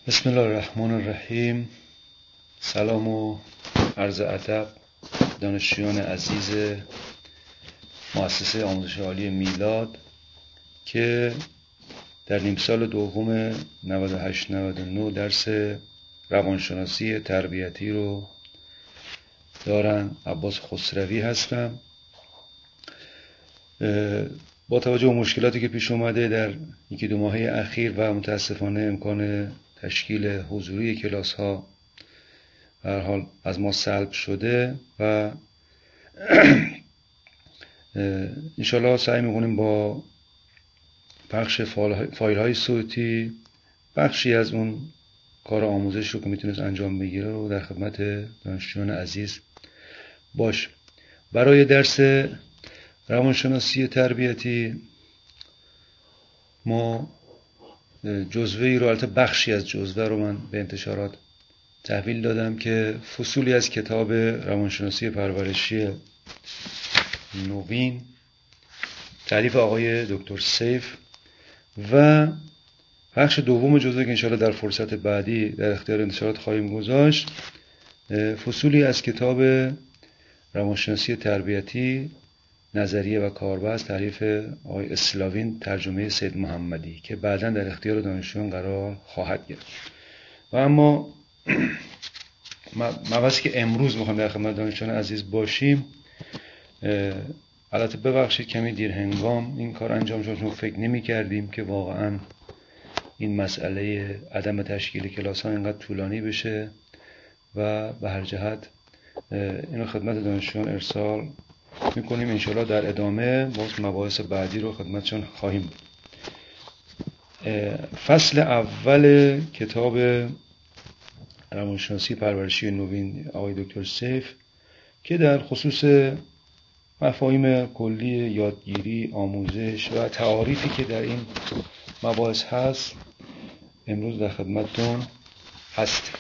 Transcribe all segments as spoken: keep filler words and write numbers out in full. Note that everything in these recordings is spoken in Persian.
بسم الله الرحمن الرحیم. سلام و عرض ادب دانشجویان عزیز مؤسسه آموزش عالی میلاد که در نیم سال دوم نود و هشت نود و نه درس روانشناسی تربیتی رو دارن. عباس خسروی هستم. با توجه به مشکلاتی که پیش اومده در یکی دو ماهه اخیر و متاسفانه امکان تشکیل حضوری کلاس ها به هر حال از ما سلب شده و انشالله سعی میکنیم با پخش فایل های صوتی بخشی از اون کار آموزش رو که میتونست انجام بگیره رو در خدمت دانشجویان عزیز باش. برای درس روانشناسی تربیتی ما جزوه ای رو، البته بخشی از جزوه رو من به انتشارات تحویل دادم که فصولی از کتاب روانشناسی پرورشی نوین تألیف آقای دکتر سیف و بخش دوم جزوه که انشاءالله در فرصت بعدی در اختیار انتشارات خواهیم گذاشت، فصولی از کتاب روانشناسی تربیتی نظریه و کاربرد تألیف آقای اسلاوین ترجمه سید محمدی که بعداً در اختیار دانشجویان قرار خواهد گرفت. و اما مبحثی که امروز میخوایم در خدمت دانشجویان عزیز باشیم، البته ببخشید کمی دیر هنگام این کار انجام شد چون فکر نمی کردیم که واقعاً این مسئله عدم تشکیل کلاس ها اینقدر طولانی بشه و به هر جهت اینو خدمت دانشجویان ارسال میکنیم. انشاءالله در ادامه باز مباحث بعدی رو خدمتشون خواهیم بود. فصل اول کتاب روانشناسی پرورشی نوین آقای دکتر سیف که در خصوص مفاهیم کلی یادگیری، آموزش و تعاریفی که در این مباحث هست امروز در خدمتتون هست.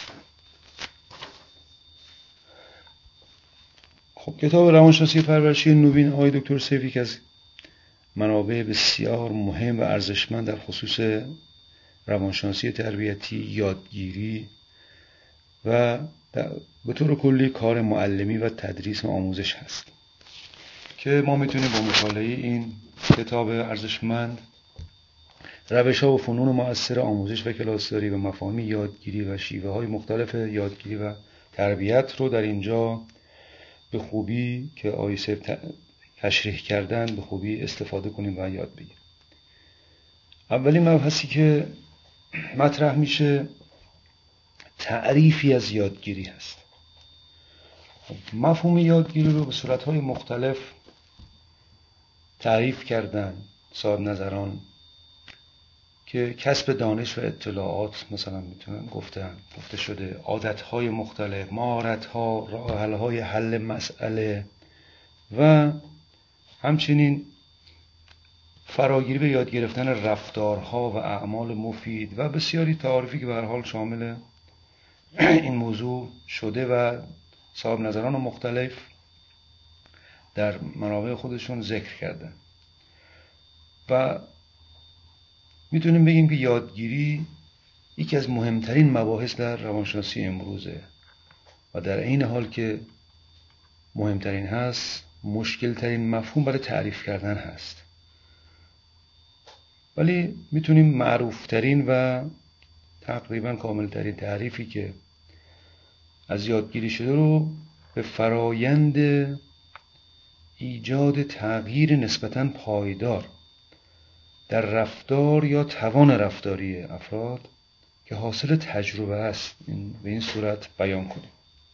خب کتاب روانشناسی پرورشی نوین آقای دکتر سیف یک از منابع بسیار مهم و ارزشمند در خصوص روانشناسی تربیتی، یادگیری و به طور کلی کار معلمی و تدریس و آموزش هست که ما میتونیم با مطالعه این کتاب ارزشمند روش‌ها و فنون مؤثر آموزش و کلاسداری و مفاهیم یادگیری و شیوه‌های مختلف یادگیری و تربیت رو در اینجا به خوبی که آقای سیف تشریح کردن به خوبی استفاده کنیم و یاد بگیریم. اولین مبحثی که مطرح میشه تعریفی از یادگیری هست. مفهوم یادگیری رو به صورت‌های مختلف تعریف کردن صاحب نظران که کسب دانش و اطلاعات مثلا میتونن گفتن گفته شده، عادت‌های مختلف، مهارت‌ها، راه حل‌های حل مسئله و همچنین فراگیری به یاد گرفتن رفتارها و اعمال مفید و بسیاری تعاریفی که به هر حال شامل این موضوع شده و صاحب نظران مختلف در منابع خودشون ذکر کردن. و میتونیم بگیم که یادگیری یکی از مهمترین مباحث در روانشناسی امروزه و در عین حال که مهمترین هست مشکل ترین مفهوم برای تعریف کردن هست، ولی میتونیم معروف ترین و تقریبا کامل ترین تعریفی که از یادگیری شده رو به فرایند ایجاد تغییر نسبتاً پایدار در رفتار یا توان رفتاری افراد که حاصل تجربه است این به این صورت بیان کنیم.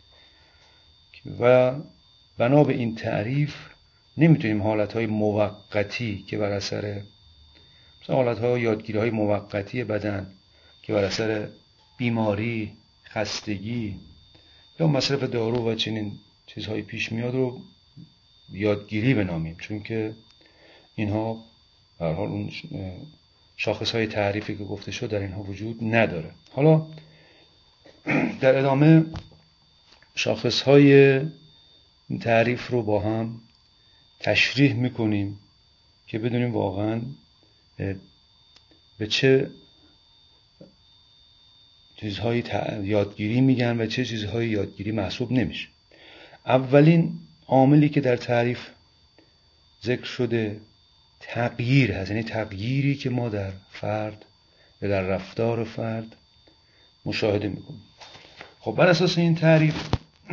و بنا به این تعریف نمیتونیم حالتهای موقتی که بر اثر مثلا حالتهای یادگیری های موقتی بدن که بر اثر بیماری، خستگی یا مصرف دارو و چنین چیزهایی پیش میاد رو یادگیری بنامیم، چون که اینها به هر حال اون شاخصهای تعریفی که گفته شد در اینها وجود نداره. حالا در ادامه شاخصهای تعریف رو با هم تشریح میکنیم که بدونیم واقعا به چه چیزهایی یادگیری میگن و چه چیزهایی یادگیری محسوب نمیشه. اولین عاملی که در تعریف ذکر شده تغییر هست، یعنی تغییری که ما در فرد یا در رفتار فرد مشاهده میکنیم. خب بر اساس این تعریف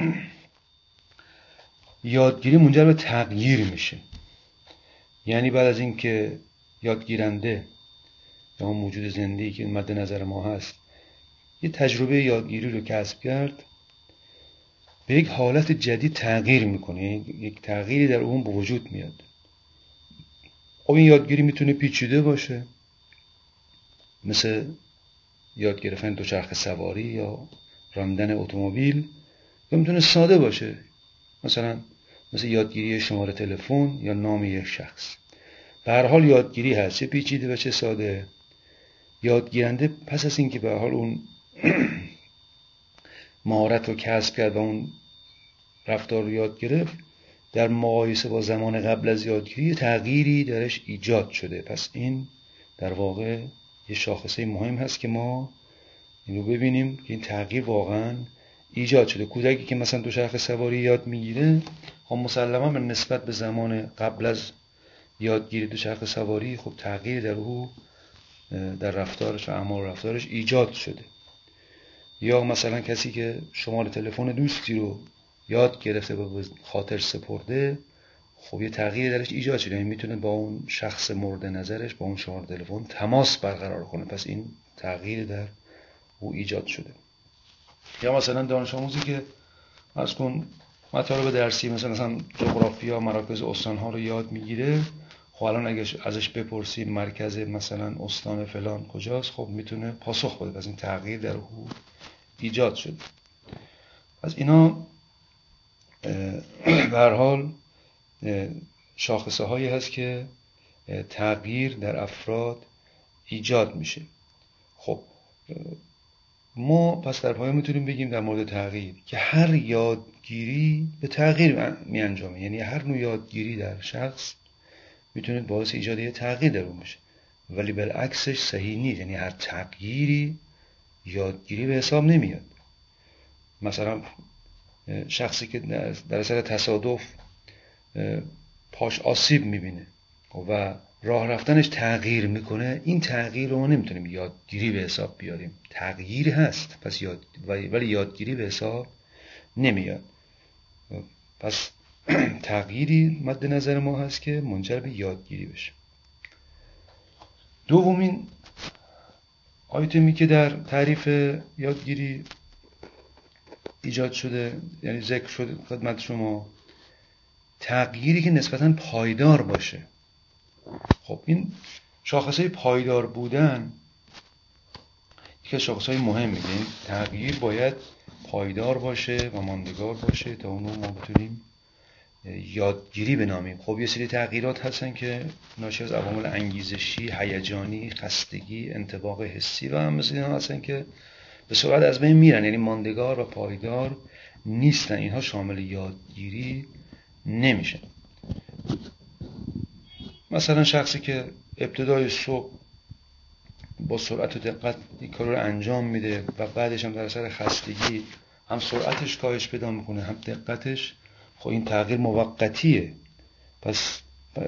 یادگیری منجر به تغییر میشه، یعنی بعد از این که یادگیرنده یا اون موجود زنده‌ای که مد نظر ما هست یه تجربه یادگیری رو کسب کرد، به یک حالت جدید تغییر میکنه، یک تغییری در اون به وجود میاد. خب این یادگیری میتونه پیچیده باشه، مثل یاد گرفتن دوچرخه سواری یا راندن اتومبیل، یا میتونه ساده باشه، مثلا مثل یادگیری شماره تلفن یا نام یک شخص. به هر حال یادگیری هست، چه پیچیده و چه ساده. یادگیرنده پس از اینکه به هر حال اون مهارت رو کسب کرد و اون رفتار رو یاد گرفت، در مقایسه با زمان قبل از یادگیری تغییری درش ایجاد شده. پس این در واقع یه شاخصه مهم هست که ما اینو ببینیم که این تغییر واقعا ایجاد شده. کودکی که مثلا دوچرخه سواری یاد میگیره، خب مسلما به نسبت به زمان قبل از یادگیری دوچرخه سواری خب تغییر در او در رفتارش و اعمال رفتارش ایجاد شده. یا مثلا کسی که شماره تلفن دوستی رو یاد گرفته و به خاطر سپرده، خب یه تغییر درش ایجاد شده، یعنی میتونه با اون شخص مورد نظرش با اون شماره تلفن تماس برقرار کنه. پس این تغییر در او ایجاد شده. یا مثلا دانش آموزی که از کن مطالب درسی مثلا مثلا جغرافیا مراکز استان‌ها رو یاد میگیره، خب الان اگه ازش بپرسیم مرکز مثلا استان فلان کجاست، خب میتونه پاسخ بده. پس این تغییر در او ایجاد شده. پس اینا به هر حال شاخصه هایی هست که تغییر در افراد ایجاد میشه. خب ما پس در پایان میتونیم بگیم در مورد تغییر که هر یادگیری به تغییر می انجامه، یعنی هر نوع یادگیری در شخص میتونه باعث ایجاد یه تغییر در اون بشه، ولی بالعکسش صحیح نیست، یعنی هر تغییری یادگیری به حساب نمیاد. مثلا شخصی که در اثر تصادف پاش آسیب میبینه و راه رفتنش تغییر میکنه، این تغییر رو ما نمیتونیم یادگیری به حساب بیاریم. تغییر هست پس یاد، ولی یادگیری به حساب نمیاد. پس تغییری مد نظر ما هست که منجر به یادگیری بشه. دومین آیتمی که در تعریف یادگیری ایجاد شده، یعنی ذکر شده خدمت شما، تغییری که نسبتاً پایدار باشه. خب این شاخصه پایدار بودن یکی از شاخصهای مهمه، یعنی تغییر باید پایدار باشه و ماندگار باشه تا اونو ما بتونیم یادگیری بنامیم. خب یه سری تغییرات هستن که ناشی از عوامل انگیزشی، هیجانی، خستگی، انطباق حسی و هم مثل اینها هستن که به سرعت از بین میرن، یعنی ماندگار و پایدار نیستن. اینها شامل یادگیری نمیشن. مثلا شخصی که ابتدای صبح با سرعت و دقت این کار رو انجام میده و بعدش هم در اثر خستگی هم سرعتش کاهش پیدا میکنه هم دقتش، خب این تغییر موقتیه. پس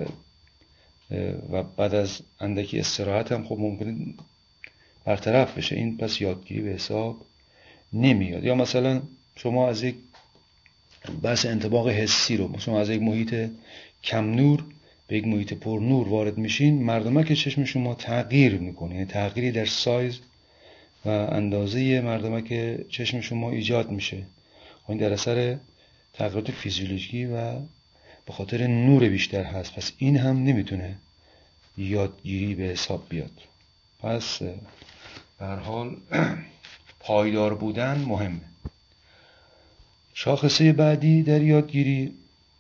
و بعد از اندکی استراحت هم خب ممکنه برطرف بشه. این پس یادگیری به حساب نمیاد. یا مثلا شما از یک بحث انطباق حسی رو، شما از یک محیط کم نور به یک محیط پر نور وارد میشین، مردمک چشم شما تغییر میکنه، یعنی تغییری در سایز و اندازه مردمک چشم شما ایجاد میشه. این در اثر تغییرات فیزیولوژیکی و به خاطر نور بیشتر هست. پس این هم نمیتونه یادگیری به حساب بیاد. پس به هر حال پایدار بودن مهمه. شاخصه بعدی در یادگیری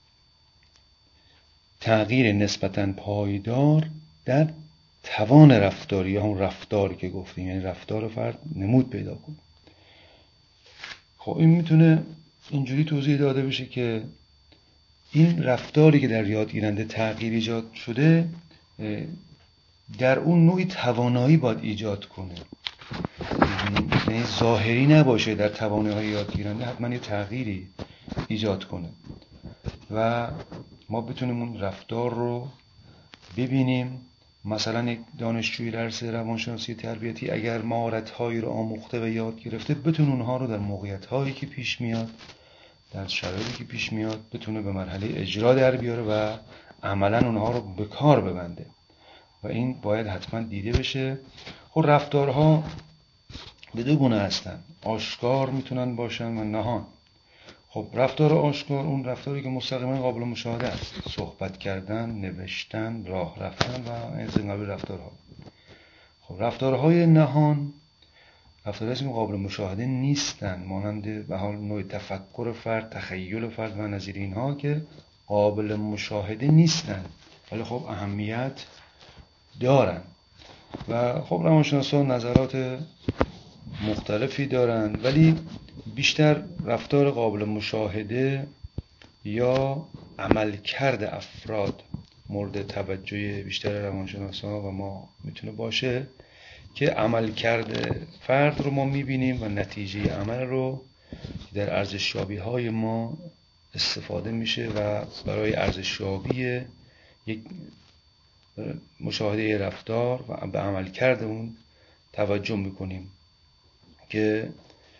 تغییر نسبتاً پایدار در توان رفتاری، یا هم رفتاری که گفتیم، یعنی رفتار فرد نمود پیدا کنه. خب این میتونه اینجوری توضیح داده بشه که این رفتاری که در یادگیرنده تغییر ایجاد شده در اون نوعی توانایی باید ایجاد کنه یعنی ظاهری نباشه در توانایی‌های یادگیرنده، حتما یه تغییری ایجاد کنه و ما بتونیم اون رفتار رو ببینیم. مثلا یک دانشجوی درس روانشناسی تربیتی اگر مهارت‌هایی رو آموخته و یاد گرفته، بتونه اونها رو در موقعیت‌هایی که پیش میاد، در شرایطی که پیش میاد، بتونه به مرحله اجرا در بیاره و عملا اونها رو به کار ببنده و این باید حتما دیده بشه. خب رفتارها به دو گونه هستن، آشکار میتونن باشن و نهان. خب رفتار آشکار اون رفتاری که مستقیما قابل مشاهده است، صحبت کردن، نوشتن، راه رفتن و از این قبیل رفتارها. خب رفتارهای نهان رفتارهایی که قابل مشاهده نیستن، مانند به حال نوع تفکر فرد، تخیل فرد و نظیر اینها که قابل مشاهده نیستن ولی خب اهمیت دارن و خب روانشناسان نظرات مختلفی دارن، ولی بیشتر رفتار قابل مشاهده یا عملکرد افراد مورد توجه بیشتر روانشناسان و ما میتونه باشه که عملکرد فرد رو ما میبینیم و نتیجه عمل رو در ارزشیابی های ما استفاده میشه و برای ارزشیابی یک مشاهده رفتار و به عملکرد اون توجه میکنیم که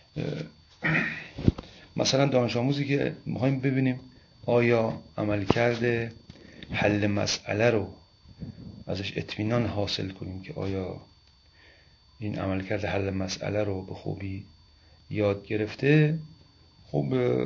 مثلا دانش آموزی که میخوایم ببینیم آیا عملکرد حل مسئله رو ازش اطمینان حاصل کنیم که آیا این عملکرد حل مسئله رو به خوبی یاد گرفته، خب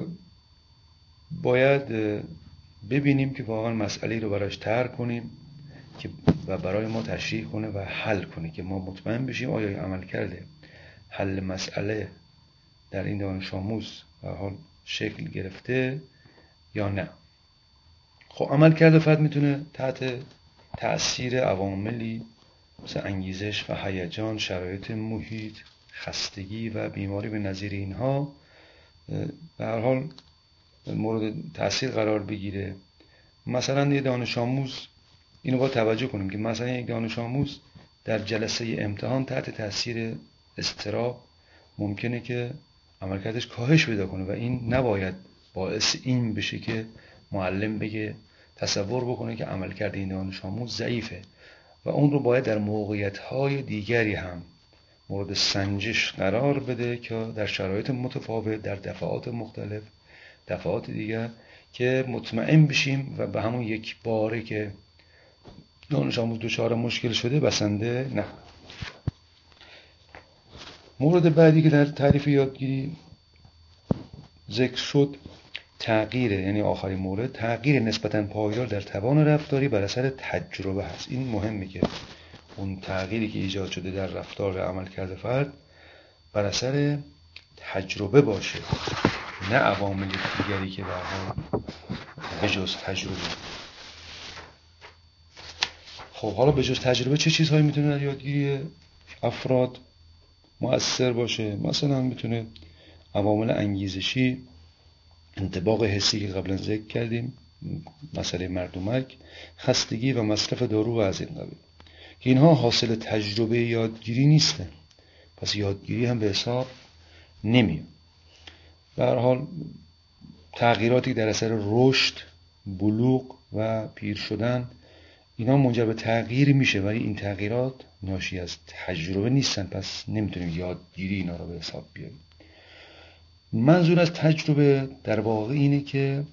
باید ببینیم که واقعا مسئله رو براش طرح کنیم که و برای ما تشریح کنه و حل کنه که ما مطمئن بشیم آیا این عملکرد حل مسئله در این دانش آموز به حال شکل گرفته یا نه. خب عملکرد فرد میتونه تحت تأثیر عواملی مثل انگیزش و هیجان، شرایط محیط، خستگی و بیماری به نظیر اینها به هر حال مورد تأثیر قرار بگیره. مثلا یه دانش آموز، اینو باید توجه کنیم که مثلا یک دانش آموز در جلسه امتحان تحت تأثیر اضطراب ممکنه که عملکردش کاهش پیدا کنه و این نباید باعث این بشه که معلم بگه تصور بکنه که عملکرد این دانش آموز ضعیفه و اون رو باید در موقعیت‌های دیگری هم مورد سنجش قرار بده که در شرایط متفاوت، در دفعات مختلف، دفعات دیگر، که مطمئن بشیم و به همون یک باره که دانش آموز دچار مشکل شده بسنده نه. مورد بعدی که در تعریف یادگیری ذکر شد تغییره، یعنی آخرین مورد، تغییر نسبتاً پایدار در توان رفتاری بر اثر تجربه هست. این مهمه که اون تغییری که ایجاد شده در رفتار و عملکرد فرد بر اثر تجربه باشه، نه عوامل دیگری که به حال بجز تجربه. خب حالا بجز تجربه چه چیزهایی میتونه در یادگیری افراد مؤثر باشه؟ مثلا میتونه عوامل انگیزشی، انطباق حسی که قبلا ذکر کردیم، مسئله مردمک، خستگی و مصرف دارو و از این قبیل، که اینها حاصل تجربه یادگیری نیستن، پس یادگیری هم به حساب نمیاد. به هر حال تغییراتی در اثر رشد، بلوغ و پیر شدن، اینا منجر به تغییر میشه ولی این تغییرات ناشی از تجربه نیستن، پس نمیتونیم یادگیری اینا رو به حساب بیاریم. منظور از تجربه در واقع اینه که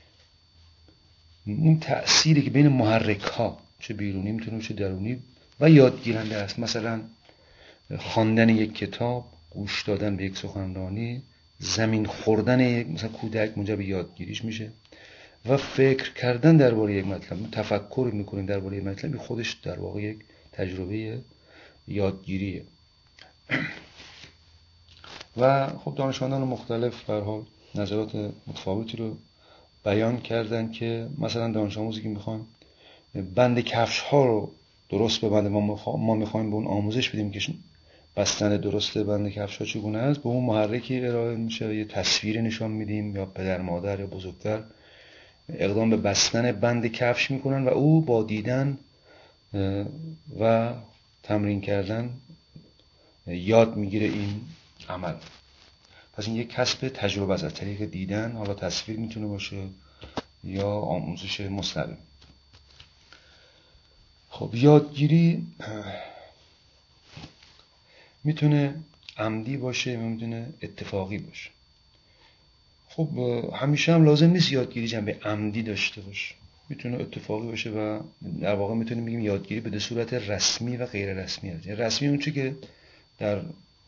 اون تأثیری که بین محرک ها، چه بیرونی میتونه چه درونی، و یادگیرنده است. مثلا خواندن یک کتاب، گوش دادن به یک سخنرانی، زمین خوردن یک مثلا کودک منجر به یادگیریش میشه و فکر کردن درباره یک مطلب، تفکر میکنین درباره یک مطلب، خودش در واقع یک تجربه یادگیریه. و خب دانشمندان مختلف به هر حال نظرات متفاوتی رو بیان کردن که مثلا دانش آموزی که میخوان بند کفش ها رو درست ببنده، ما میخوایم به اون آموزش بدیم که بستن درست بند کفش ها چگونه است، به اون محرکی ارائه میشه، یه تصویر نشان میدیم، یا پدر مادر یا بزرگتر اقدام به بستن بند کفش میکنن و او با دیدن و تمرین کردن یاد میگیره این عمل. پس این یک کسب تجربه است از طریق دیدن، حالا تصویر میتونه باشه یا آموزش مستقیم. خب یادگیری میتونه عمدی باشه، میتونه اتفاقی باشه. خب همیشه هم لازم نیست یادگیری جنبه عمدی داشته باشه، میتونه اتفاقی باشه و در واقع میتونیم بگیم یادگیری به صورت رسمی و غیر رسمی هست. یعنی رسمی اون چی که در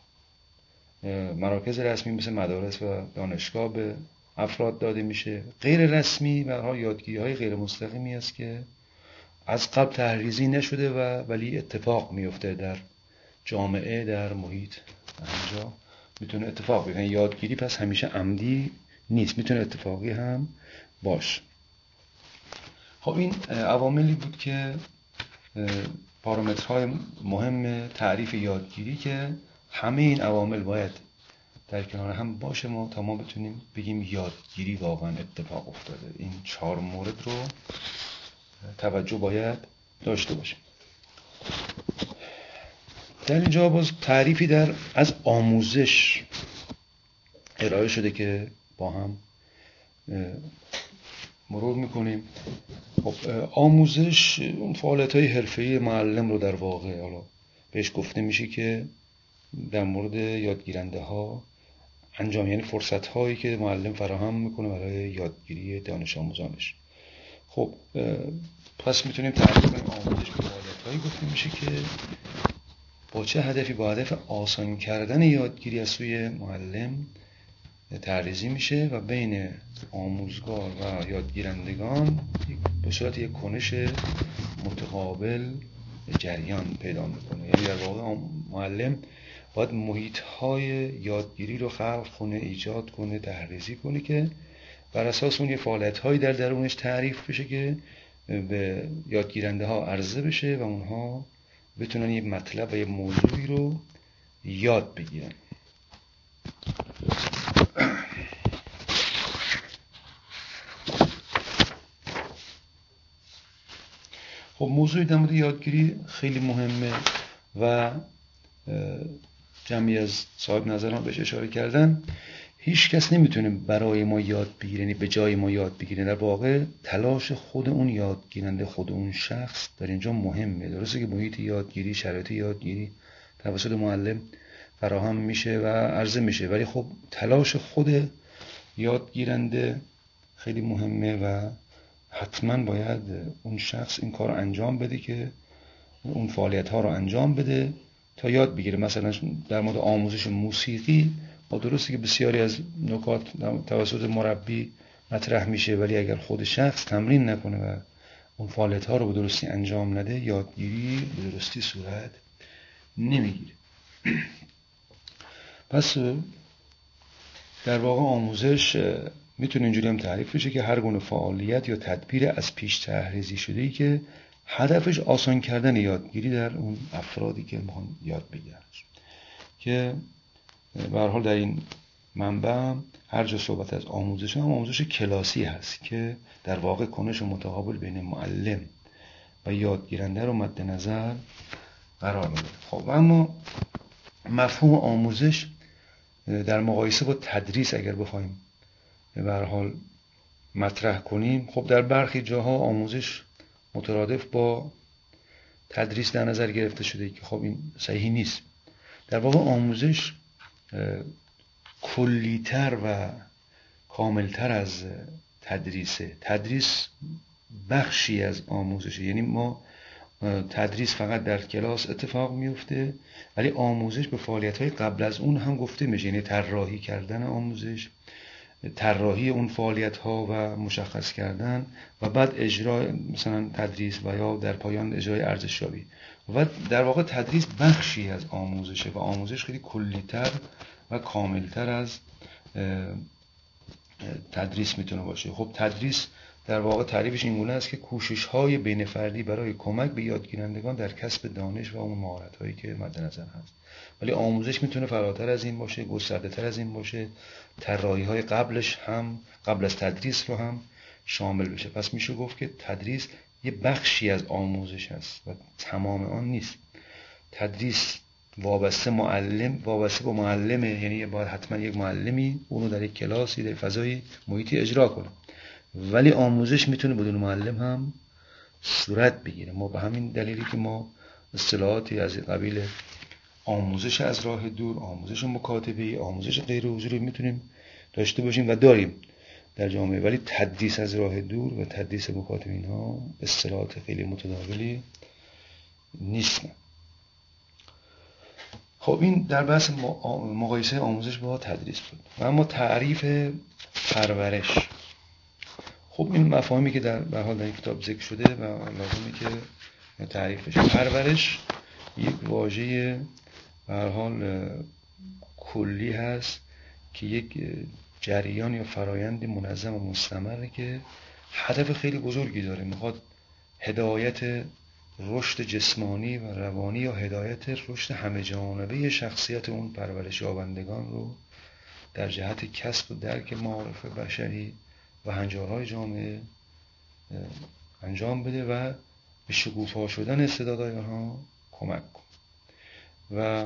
مراکز رسمی مثل مدارس و دانشگاه به افراد داده میشه. غیر رسمی به هر حال یادگیری های غیر مستقیمی است که از قبل تحریزی نشده و ولی اتفاق میفته در جامعه، در محیط، اینجا میتونه اتفاق بیفته. یادگیری پس همیشه عمدی نیست، میتونه اتفاقی هم باشه. خب این عواملی بود که پارامترهای مهم تعریف یادگیری که همه این عوامل باید در کنار هم باشه ما تا ما بتونیم بگیم یادگیری واقعا اتفاق افتاده. این چهار مورد رو توجه باید داشته باشیم. در اینجا باز تعریفی در از آموزش ارائه شده که با هم مرور میکنیم. خب آموزش اون فعالیت‌های حرفه‌ای معلم رو در واقع حالا بهش گفته میشه که در مورد یادگیرنده ها انجام، یعنی فرصت هایی که معلم فراهم میکنه برای یادگیری دانش آموزانش. خب پس میتونیم تعریف کنیم آموزش به فعالیت هایی گفته میشه که با چه هدفی؟ با هدف آسان کردن یادگیری از سوی معلم تعریضی میشه و بین آموزگار و یادگیرندگان به صورت یک کنش متقابل جریان پیدا میکنه. یعنی در واقع معلم باید محیط های یادگیری رو خلق کنه، ایجاد کنه، تحریزی کنه که بر اساس اون یه فعالیت هایی در درونش تعریف بشه که به یادگیرنده ها عرضه بشه و اونها بتونن یه مطلب و یه موضوعی رو یاد بگیرن. خب موضوعی در مورد یادگیری خیلی مهمه و جمعی از صاحب نظران بهش اشاره کردن. هیچ کس نمیتونه برای ما یاد بگیره، یعنی به جای ما یاد بگیره. در واقع تلاش خود اون یادگیرنده، خود اون شخص در اینجا مهمه. درسته که محیط یادگیری، شرایط یادگیری توسط معلم فراهم میشه و عرضه میشه، ولی خب تلاش خود یادگیرنده خیلی مهمه و حتما باید اون شخص این کار رو انجام بده که اون فعالیت ها رو انجام بده تا یاد بگیره. مثلا در مورد آموزش موسیقی با درسته که بسیاری از نکات توسط مربی مطرح میشه، ولی اگر خود شخص تمرین نکنه و اون فعالیت ها رو به درستی انجام نده، یادگیری به درستی صورت نمیگیره. پس در واقع آموزش میتونه اینجوری هم تعریف بشه که هر گونه فعالیت یا تدبیر از پیش تحریزی شده‌ای که هدفش آسان کردن یادگیری در اون افرادی که میخوان یاد بگیرن. که به هر حال در این منبع هر جا صحبت از آموزش هم آموزش کلاسی هست که در واقع کنش متقابل بین معلم و یادگیرنده رو مد نظر قرار میده. خب اما مفهوم آموزش در مقایسه با تدریس اگر بخوایم به هر حال مطرح کنیم، خب در برخی جاها آموزش مترادف با تدریس در نظر گرفته شده که خب این صحیح نیست. در واقع آموزش کلی‌تر و کاملتر از تدریسه. تدریس بخشی از آموزشه، یعنی ما تدریس فقط در کلاس اتفاق میفته، ولی آموزش به فعالیت‌های قبل از اون هم گفته میشه، یعنی طراحی کردن آموزش، طراحی اون فعالیت‌ها و مشخص کردن و بعد اجرا مثلا تدریس و یا در پایان اجرای ارزشیابی. و در واقع تدریس بخشی از آموزشه و آموزش خیلی کلی‌تر و کاملتر از تدریس میتونه باشه. خب تدریس در واقع تعریفش اینگونه است که کوشش‌های بین فردی برای کمک به یادگیرندگان در کسب دانش و اون مهارت‌هایی که مد نظر هست. ولی آموزش میتونه فراتر از این باشه، گسترده‌تر از این باشه، طراحی‌های قبلش هم قبل از تدریس رو هم شامل بشه. پس میشه گفت که تدریس یه بخشی از آموزش هست و تمام آن نیست. تدریس وابسته معلم وابسته با معلمه، یعنی باید حتما یک معلمی اونو در یک کلاسی در فضای محیطی اجرا کنه، ولی آموزش میتونه بدون معلم هم صورت بگیره. ما به همین دلیلی که ما اصطلاحاتی از قبیل آموزش از راه دور، آموزش مکاتبه‌ای، آموزش غیر حضوری میتونیم داشته باشیم و داریم در جامعه، ولی تدریس از راه دور و تدریس مکاتبه اینها اصطلاحات خیلی متداولی نیستن. خب این در بحث مقایسه آموزش با تدریس بود. و اما تعریف پرورش، خب این مفاهیمی که در به حال در این کتاب ذکر شده و لازمه که تعریف بشه. پرورش یک واژه به هر حال کلی هست که یک جریان یا فرایند منظم و مستمره که هدف خیلی بزرگی داره. میخواد هدایت رشد جسمانی و روانی یا هدایت رشد همه جانبه شخصیت اون پرورش یابندگان رو در جهت کسب و درک معارف بشری و هنجارهای جامعه انجام بده و به شکوفا شدن استعدادهای آنها کمک کن. و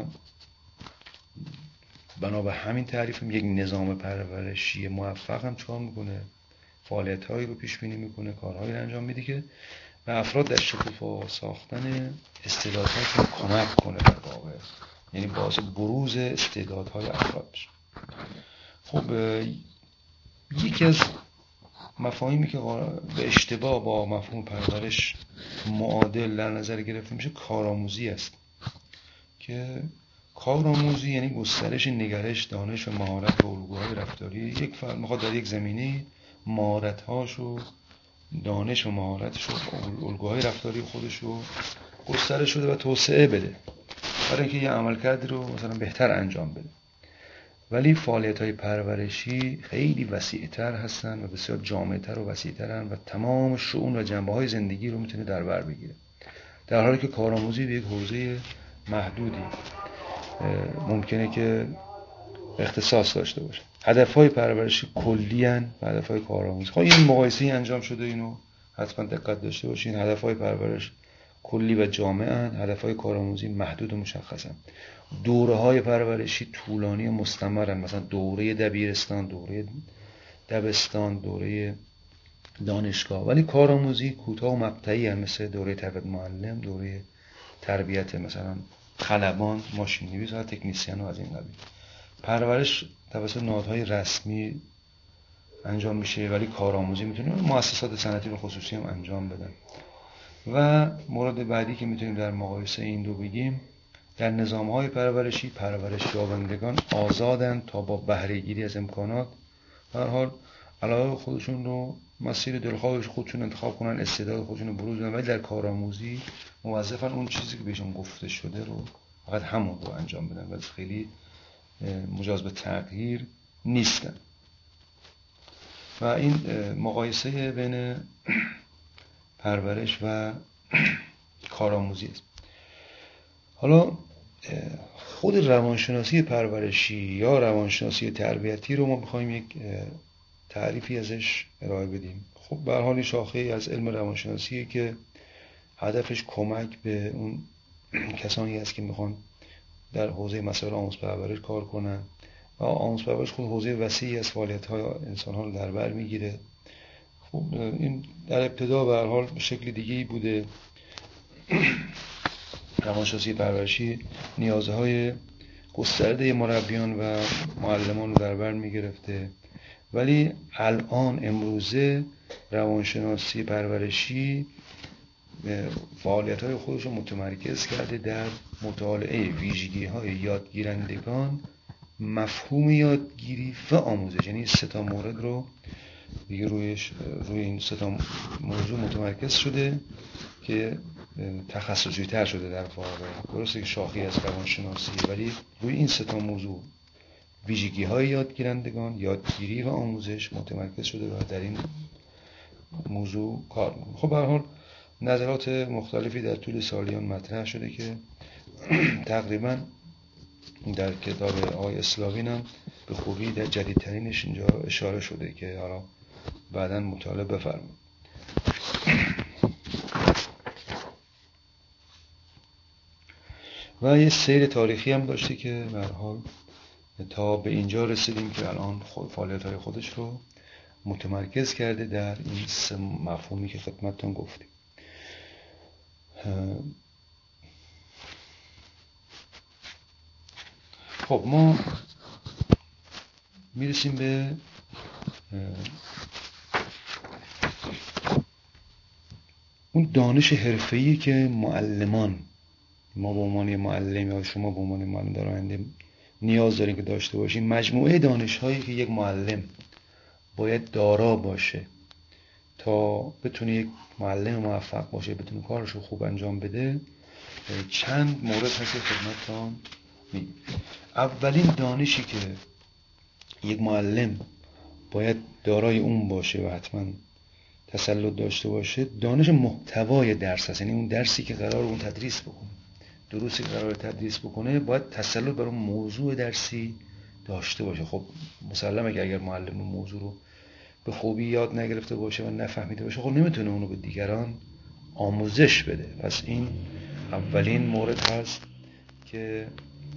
بنا به همین تعریف یک نظام پرورشی موفق هم چکار میکنه؟ فعالیت‌هایی رو پیش بینی میکنه، کارهایی رو انجام میده که به افراد در شکوفا ساختن استعدادها کمک کنه در واقع، یعنی باعث بروز استعدادهای افراد بشه. خب یکی از مفاهیمی که به اشتباه با مفهوم پرورش معادل در نظر گرفته میشه کارآموزی است، که کارآموزی یعنی گسترش نگرش، دانش و مهارت و الگوهای رفتاری. یک فرد میخواد در یک زمینه مهارت‌هاش و دانش و مهارتش و الگوهای رفتاری خودش رو گسترش شده و توسعه بده برای اینکه یه عملکردی رو مثلا بهتر انجام بده. ولی فعالیت‌های پرورشی خیلی وسیع‌تر هستن و بسیار جامع‌تر و وسیع‌ترن و تمام شؤون و جنبه‌های زندگی رو میتونه در بر بگیره، در حالی که کارآموزی به یک حوزه محدودی ممکنه که اختصاص داشته باشه. هدف‌های پرورشی کلی ان و هدف‌های کارآموزی. خب این مقایسه‌ای انجام شده، اینو حتما دقت داشته باشین. هدف‌های پرورش کلی و جامع ان، هدف‌های کارآموزی محدود و مشخصن. دوره‌های پرورشی طولانی و مستمرن، مثلا دوره دبیرستان، دوره دبستان، دوره دانشگاه. ولی کارآموزی کوتاه و مقطعی ان، مثل دوره تربیت معلم، دوره تربیت مثلا خلبان، ماشین نویس و تکنیسیان و از این قبیل. پرورش توسط نهادهای رسمی انجام میشه، ولی کارآموزی میتونه مؤسسات صنعتی و خصوصی هم انجام بدن. و مورد بعدی که میتونیم در مقایسه این دو بگیم، در نظام‌های پرورشی پرورش یابندگان آزادن تا با بهره گیری از امکانات به هر حال علاقه خودشون رو مسیر دلخواهش خودشون انتخاب کنن، استعداد خودشون رو بروز بدن، ولی در کارآموزی موظفن اون چیزی که بهشون گفته شده رو فقط همون رو انجام بدن و خیلی مجاز به تغییر نیستن. و این مقایسه بین پرورش و کارآموزی است. حالا خود روانشناسی پرورشی یا روانشناسی تربیتی رو ما می‌خوایم یک تعریفی ازش ارائه بدیم. خب به هر حال شاخه از علم روانشناسیه که هدفش کمک به اون کسانی است که میخوان در حوزه مسائل آموزش پرورش کار کنن و آموزش پرورش خود حوزه وسیعی از فعالیت‌های انسان‌ها رو در بر میگیره. خب این در ابتدا به هر حال به شکل دیگه‌ای بوده. روانشناسی پرورشی نیازهای گسترده مربیان و معلمان رو در بر میگرفته، ولی الان امروزه روانشناسی پرورشی فعالیت‌های خودش رو متمرکز کرده در مطالعه ویژگی‌های یادگیرندگان، مفهوم یادگیری و آموزش. یعنی سه تا مورد رو دیگه رویش روی این سه تا موضوع متمرکز شده که تخصصی تر شده در واقع. درسته که شاخه‌ای از روانشناسی، ولی روی این سه تا موضوع، ویژگی‌های یادگیرندگان، یادگیری و آموزش، متمرکز شده و در این موضوع کار می‌کنه. خب به هر حال نظرات مختلفی در طول سالیان مطرح شده که تقریبا در کتاب آقای اسلاوین هم به خوبی در جدیدترینش اینجا اشاره شده که حالا بعداً مطالعه بفرمایید. و و یه سیر تاریخی هم داشته که به هر حال تا به اینجا رسیدیم که الان فعالیت‌های خودش رو متمرکز کرده در این سه مفهومی که خدمتتون گفتیم. خب ما میرسیم به اون دانش حرفه‌ای که معلمان، ما به عنوان معلم یا شما به عنوان معلم در آینده نیاز داریم که داشته باشیم. مجموعه دانش‌هایی که یک معلم باید دارا باشه تا بتونه یک معلم موفق باشه، بتونه کارش رو خوب انجام بده، چند مورد هست که خدمتتون میگم. اولین دانشی که یک معلم باید دارای اون باشه و حتما تسلط داشته باشه، دانش محتوای درس هست. یعنی اون درسی که قرار اون تدریس بکنه، دروسی که قرار تدریس بکنه، باید تسلط بر اون موضوع درسی داشته باشه. خب مسلمه که اگر معلم اون موضوع رو به خوبی یاد نگرفته باشه و نفهمیده باشه، خب نمیتونه اونو به دیگران آموزش بده. پس این اولین مورد هست که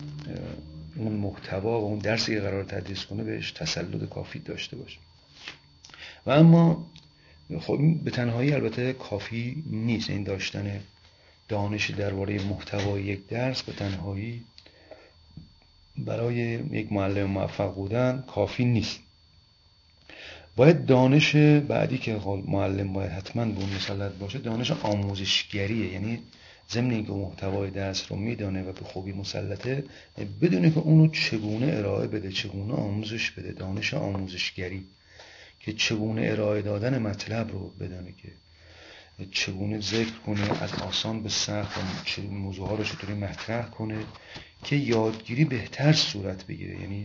اون محتوا و اون درسی که قرار تدریس کنه بهش تسلط کافی داشته باشه. و اما خب به تنهایی البته کافی نیست. این داشتن دانش درباره محتوای یک درس به تنهایی برای یک معلم موفق بودن کافی نیست. باید دانش بعدی که معلم باید حتما به اون مسلط باشه، دانش آموزشگریه. یعنی ضمن اینکه محتوای درس رو میدانه و به خوبی مسلطه، بدونه که اونو چگونه ارائه بده، چگونه آموزش بده. دانش آموزشگری که چگونه ارائه دادن مطلب رو بدانه، که چگونه ذکر کنه از آسان به سخت و موضوعها رو چطوری مطرح کنه که یادگیری بهتر صورت بگیره. یعنی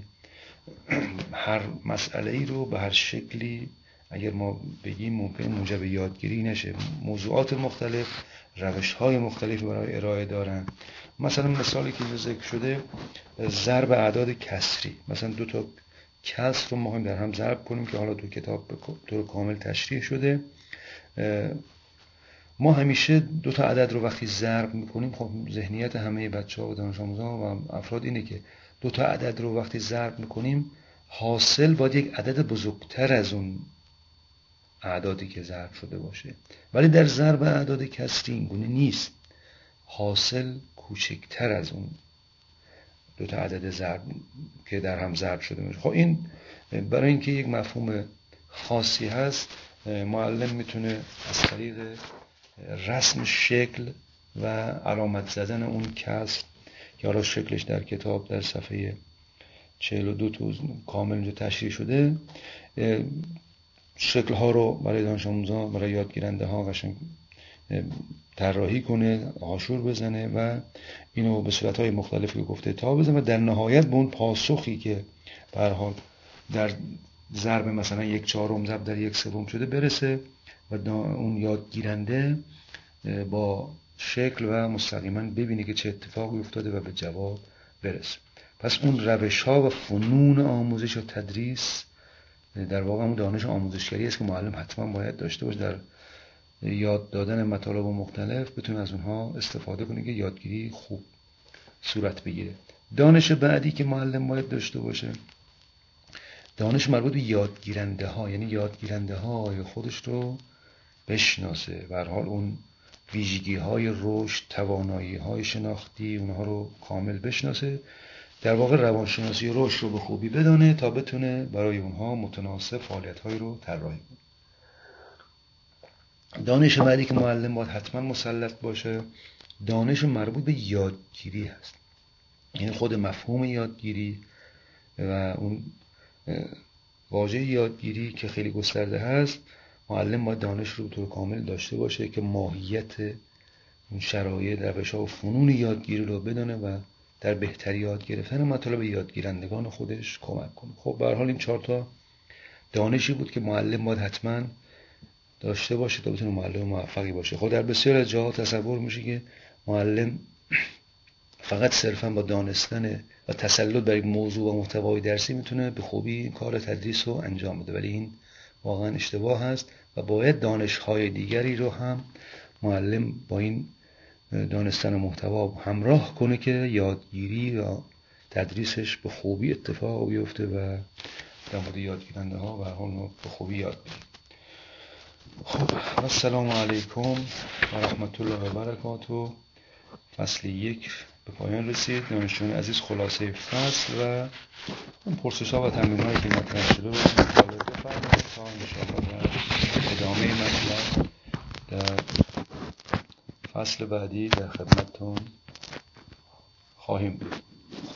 هر مسئله ای رو به هر شکلی اگر ما بگیم ممکن موجب یادگیری نشه. موضوعات مختلف روش‌های مختلفی برای ارائه دارن. مثلا مثالی که ذکر شده ضرب اعداد کسری، مثلا دو تا کسر رو ما هم در هم ضرب کنیم که حالا تو کتاب به طور کامل تشریح شده. ما همیشه دو تا عدد رو وقتی ضرب میکنیم، خب ذهنیت همه بچه‌ها و دانش آموزان و افراد اینه که دو تا عدد رو وقتی ضرب میکنیم، حاصل باید یک عدد بزرگتر از اون اعدادی که ضرب شده باشه. ولی در ضرب اعداد کسری این گونه نیست، حاصل کوچکتر از اون دو تا عدد ضرب که در هم ضرب شده باشه. خب این برای اینکه یک مفهوم خاصی هست، معلم میتونه از طریق رسم شکل و علامت زدن اون کسر که حالا شکلش در کتاب در صفحه چهل و دو تو کامل اینجا تشریح شده، شکل ها رو برای دانش آموزان، برای یادگیرنده ها قشنگ طراحی کنه، آشور بزنه و اینو به صورت های مختلفی که گفته تا بزنه و در نهایت به اون پاسخی که به هر حال در ضرب مثلا یک چهارم ضرب در یک سوم شده برسه و اون یادگیرنده با شکل و مستقیما ببینه که چه اتفاقی افتاده و به جواب برسه. پس اون روش ها و فنون آموزش و تدریس در واقع اون دانش آموزشگری است که معلم حتما باید داشته باشه. در یاد دادن مطالب مختلف بتونه از اونها استفاده کنه که یادگیری خوب صورت بگیره. دانش بعدی که معلم باید داشته باشه، دانش مربوط به یادگیرنده ها. یعنی یادگیرنده های خودش رو بشناسه، به هر حال اون ویژگی های رشد، توانایی های شناختی اونها رو کامل بشناسه. در واقع روانشناسی رشد رو به خوبی بدانه تا بتونه برای اونها متناسب فعالیت های رو طراحی کنه. دانش بعدی که معلم باید حتما مسلط باشه، دانش مربوط به یادگیری هست. یعنی خود مفهوم یادگیری و اون واژه یادگیری که خیلی گسترده هست، معلم باید دانش رو به طور کامل داشته باشه که ماهیت اون شرایط، روش‌ها و فنون یادگیری رو بدونه و در بهتری یاد گرفتن مطالب یادگیرندگان خودش کمک کنه. خب به هر حال این چهار تا دانشی بود که معلم باید حتما داشته باشه تا بتونه معلم موفقی باشه. خب در بسیار از جاها تصور میشه که معلم فقط صرفا با دانستن و تسلط بر یک موضوع و محتوای درسی میتونه به خوبی این کار تدریس رو انجام بده، ولی این واقعا اشتباه هست و باید دانش‌های دیگری رو هم معلم با این دانستن محتوا همراه کنه که یادگیری یا تدریسش به خوبی اتفاق بیفته و در مورد یادگیرنده ها و حال به خوبی یاد بگیریم. خب السلام علیکم و رحمت الله و برکاته. فصل یک به پایان رسید. دانشجویان عزیز خلاصه فصل و اون پرسش ها و تمرین هایی که مطرح شده رو مطالعه بفرمایید تا انشاءالله در ادامه مطلب در فصل بعدی در خدمتتون خواهیم بود.